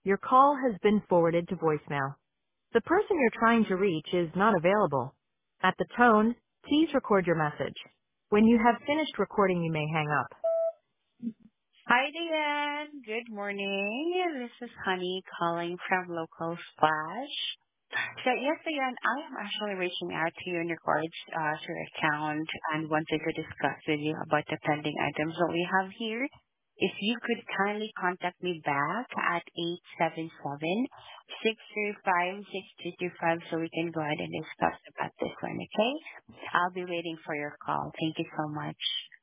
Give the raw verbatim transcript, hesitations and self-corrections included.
Your call has been forwarded to voicemail. The person you're trying to reach is not available. At the tone, please record your message. When you have finished recording, you may hang up. Hi, Diane. Good morning. This is Honey calling from Local Splash. So yes, Diane, I am actually reaching out to you in regards uh, to your account and wanted to discuss with you about the pending items that we have here. If you could kindly contact me back at eight seven seven, six three five, six two two five so we can go ahead and discuss about this one, okay? I'll be waiting for your call. Thank you so much.